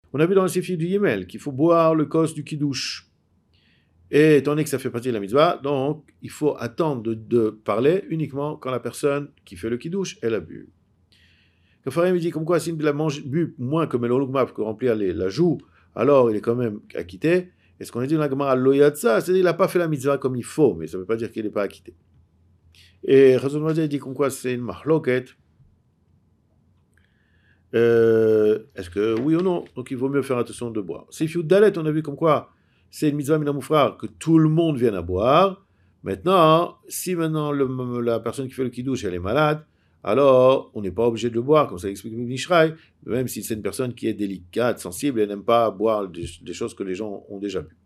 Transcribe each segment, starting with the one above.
On a vu dans le Sifri du Yemel qu'il faut boire le kos du Kiddush. Et étant donné que ça fait partie de la mitzvah, donc il faut attendre de parler uniquement quand la personne qui fait le Kiddush, elle a bu. Kafarim dit comme quoi, s'il a bu moins que Melolugmap, que remplir la joue, alors il est quand même acquitté. Et ce qu'on a dit dans la Gemara Loyatsa, c'est-à-dire qu'il n'a pas fait la mitzvah comme il faut, mais ça ne veut pas dire qu'il n'est pas acquitté. Et Razon Mazé dit comme quoi c'est une mahloket. Est-ce que oui ou non? Donc il vaut mieux faire attention de boire. C'est Fiou Dalet, on a vu comme quoi c'est une mitzvah minamoufrar que tout le monde vienne à boire. Maintenant, si maintenant la personne qui fait le kiddush elle est malade, alors on n'est pas obligé de le boire, comme ça explique Mishraï, même si c'est une personne qui est délicate, sensible, et n'aime pas boire des choses que les gens ont déjà bu.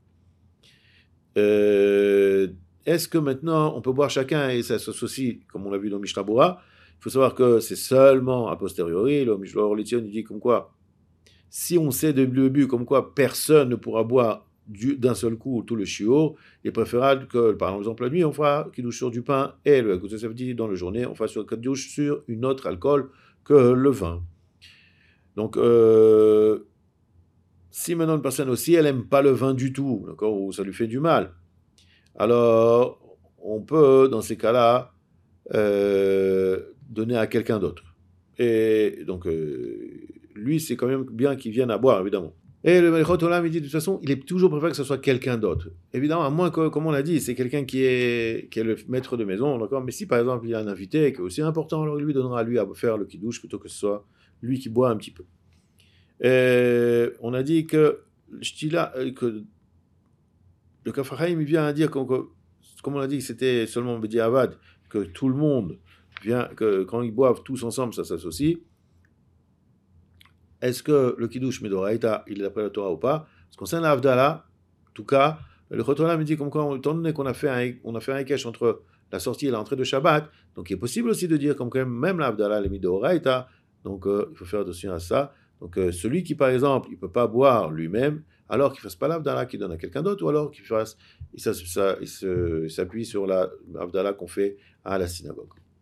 Est-ce que maintenant on peut boire chacun et ça s'associe, comme on l'a vu dans Mishnah Bora? Il faut savoir que c'est seulement a posteriori. Le Mishnah Orlition dit comme quoi, si on sait de but, comme quoi personne ne pourra boire d'un seul coup tout le shiur, il est préférable que, par exemple, la nuit, on fera kiddush sur du pain et le dit dans la journée, on fera sur kiddush sur une autre alcool que le vin. Donc, si maintenant une personne aussi, elle n'aime pas le vin du tout, d'accord, ou ça lui fait du mal, alors on peut, dans ces cas-là, donner à quelqu'un d'autre. Et donc, lui, c'est quand même bien qu'il vienne à boire, évidemment. Et le Melichot Olam, il dit de toute façon, il est toujours préféré que ce soit quelqu'un d'autre. Évidemment, à moins que, comme on l'a dit, c'est quelqu'un qui est le maître de maison, d'accord. Mais si par exemple il y a un invité qui est aussi important, alors il lui donnera à lui à faire le kiddush plutôt que ce soit lui qui boit un petit peu. Et on a dit que le Kafraïm vient à dire, comme on a dit, que c'était seulement Bedi Avad, que tout le monde vient, que quand ils boivent tous ensemble, ça s'associe. Est-ce que le Kiddush Medoraïta, il est d'après la Torah ou pas? Ce qui concerne l'Avdallah, en tout cas, le Chotola me dit comme quoi, étant donné qu'on a fait un Hekesh entre la sortie et l'entrée de Shabbat, donc il est possible aussi de dire comme quand même l'Avdallah, le Medoraïta, donc il faut faire attention à ça. Donc celui qui, par exemple, il ne peut pas boire lui-même, alors qu'il ne fasse pas l'Avdallah, qu'il donne à quelqu'un d'autre, ou alors qu'il fasse, il s'appuie sur l'Avdallah qu'on fait à la synagogue.